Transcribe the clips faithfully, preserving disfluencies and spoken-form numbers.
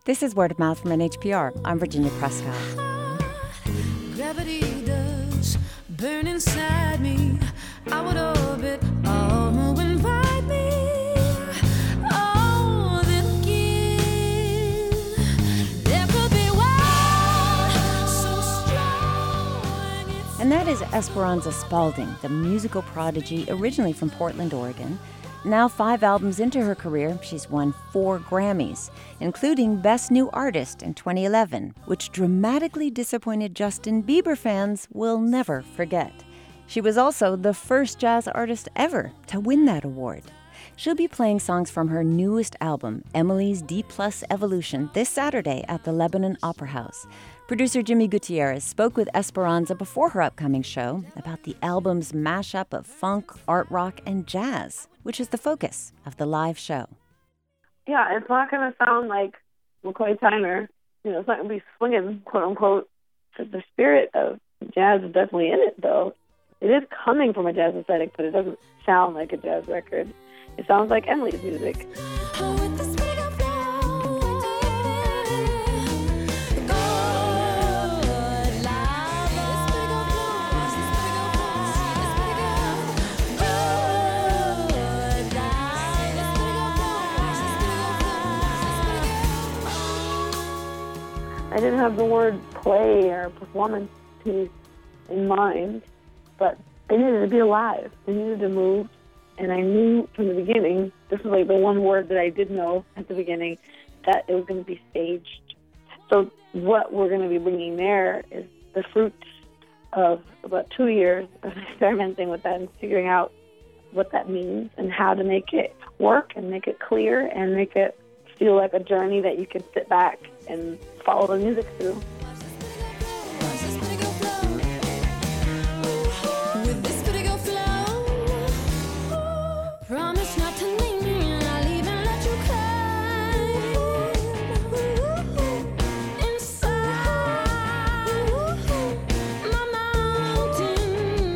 This is Word of Mouth from N H P R. I'm Virginia Prescott. Gravity does burn inside me. I would orbit all who invite me. Oh, then again, there could be one so strong. It's And that is Esperanza Spalding, the musical prodigy originally from Portland, Oregon. Now five albums into her career, she's won four Grammys, including Best New Artist in twenty eleven, which dramatically disappointed Justin Bieber fans will never forget. She was also the first jazz artist ever to win that award. She'll be playing songs from her newest album, Emily's D Plus Evolution, this Saturday at the Lebanon Opera House. Producer Jimmy Gutierrez spoke with Esperanza before her upcoming show about the album's mashup of funk, art rock, and jazz, which is the focus of the live show. Yeah, it's not going to sound like McCoy Tyner. You know, it's not going to be swinging, quote unquote. The spirit of jazz is definitely in it, though. It is coming from a jazz aesthetic, but it doesn't sound like a jazz record. It sounds like Emily's music. I didn't have the word play or performance piece in mind, but they needed to be alive. They needed to move. And I knew from the beginning, this was like the one word that I did know at the beginning, that it was going to be staged. So what we're going to be bringing there is the fruits of about two years of experimenting with that and figuring out what that means and how to make it work and make it clear and make it feel like a journey that you can sit back and follow the music through. promise not to leave me, and I'll even let you climb inside my mountain.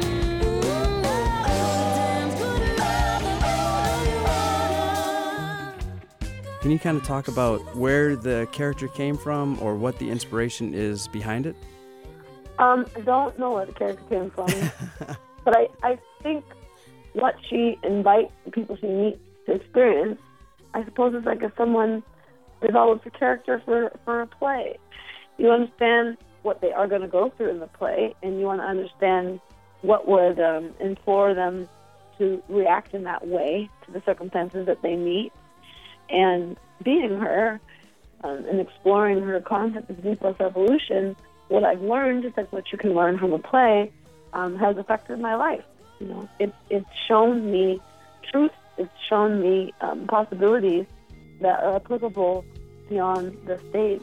Damn good love, all you want. Can you kind of talk about where the character came from or what the inspiration is behind it? Um, I don't know where the character came from, but I, I think what she invites the people she meets to experience, I suppose, is like if someone develops a character for, for a play. You understand what they are going to go through in the play, and you want to understand what would um, implore them to react in that way to the circumstances that they meet. And being her um, and exploring her concept of D plus evolution, what I've learned, just like what you can learn from a play, um, has affected my life. You know, it, it's shown me truth. It's shown me um, possibilities that are applicable beyond the stage.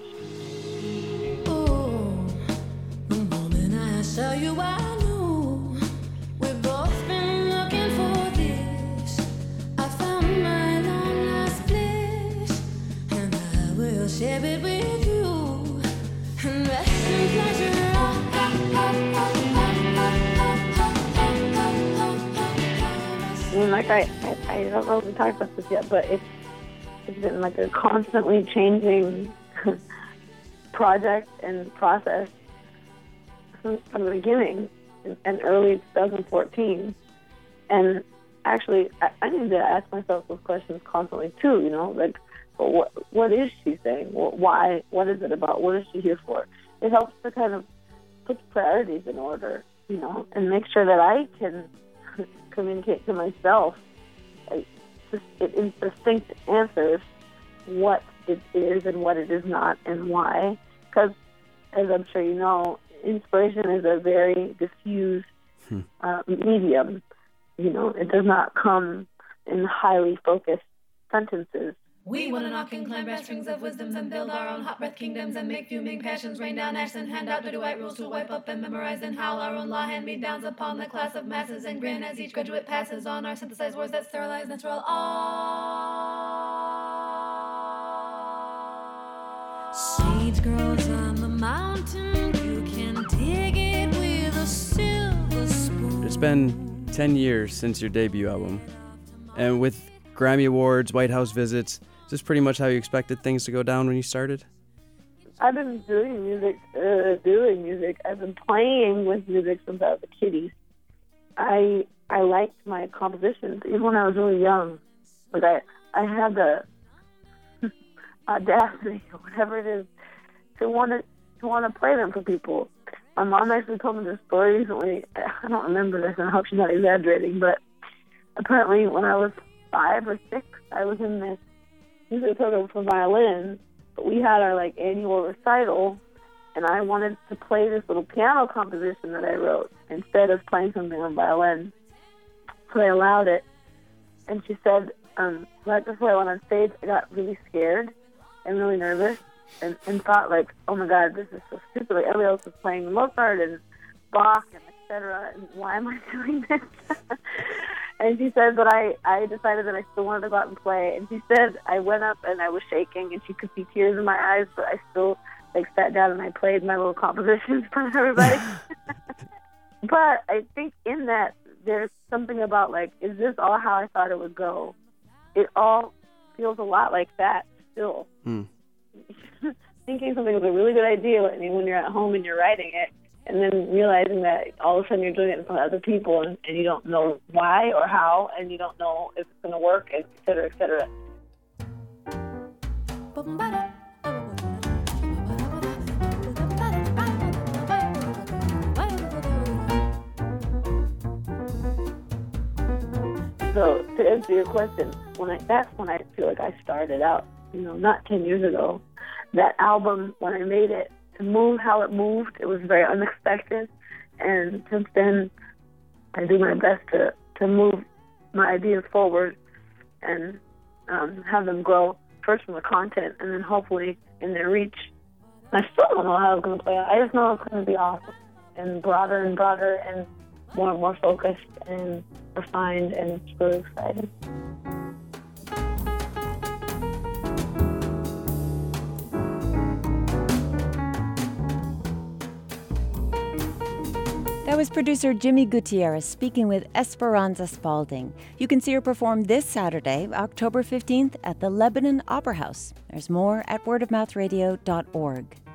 Oh, the moment I saw you, I knew we've both been looking for this. I found my long lost bliss, and I will share it with you. And rest in pleasure. I mean, like, I, I, I don't know if we talked about this yet, but it's, it's been like a constantly changing project and process from, from the beginning in, in early twenty fourteen. And actually, I, I need to ask myself those questions constantly, too, you know, like, well, what what is she saying? Well, why? What is it about? What is she here for? It helps to kind of put priorities in order, you know, and make sure that I can communicate to myself like, in distinct answers what it is and what it is not and why. Because, as I'm sure you know, inspiration is a very diffuse hmm. uh, medium. You know, it does not come in highly focused sentences. We wanna knock and climb brass strings of wisdoms and build our own hot breath kingdoms and make fuming passions rain down ash and hand out dirty white rules to wipe up and memorize and howl our own law hand-me-downs upon the class of masses and grin as each graduate passes on our synthesized words that sterilize natural all. Seeds grows on the mountain, you can dig it with a silver spoon. It's been ten years since your debut album, and with Grammy Awards, White House visits, is this pretty much how you expected things to go down when you started? I've been doing music, uh, doing music. I've been playing with music since I was a kiddie. I I liked my compositions even when I was really young. Like I I had the audacity, or whatever it is, to want to to want to play them for people. My mom actually told me this story recently. I don't remember this, and I hope she's not exaggerating, but apparently when I was five or six, I was in this music program for violin, but we had our like annual recital, and I wanted to play this little piano composition that I wrote instead of playing something on violin. So I allowed it, and she said, um, right before I went on stage, I got really scared and really nervous, and, and thought like, oh my God, this is so stupid. Like everybody else is playing Mozart and Bach and et cetera, and why am I doing this? And she said, but I, I decided that I still wanted to go out and play. And she said, I went up and I was shaking, and she could see tears in my eyes, but I still like sat down and I played my little composition in front of everybody. But I think in that, there's something about like, is this all how I thought it would go? It all feels a lot like that still. Mm. Thinking something was a really good idea, I mean, when you're at home and you're writing it, and then realizing that all of a sudden you're doing it in front of other people, and, and you don't know why or how, and you don't know if it's going to work, et cetera, et cetera. So to answer your question, when I, that's when I feel like I started out, you know, not ten years ago. That album, when I made it, to move how it moved, it was very unexpected. And since then, I do my best to, to move my ideas forward and um, have them grow, first from the content and then hopefully in their reach. I still don't know how it's going to play out. I just know it's going to be awesome and broader and broader and more and more focused and refined, and it's really exciting. That was producer Jimmy Gutierrez speaking with Esperanza Spalding. You can see her perform this Saturday, October fifteenth, at the Lebanon Opera House. There's more at word of mouth radio dot org.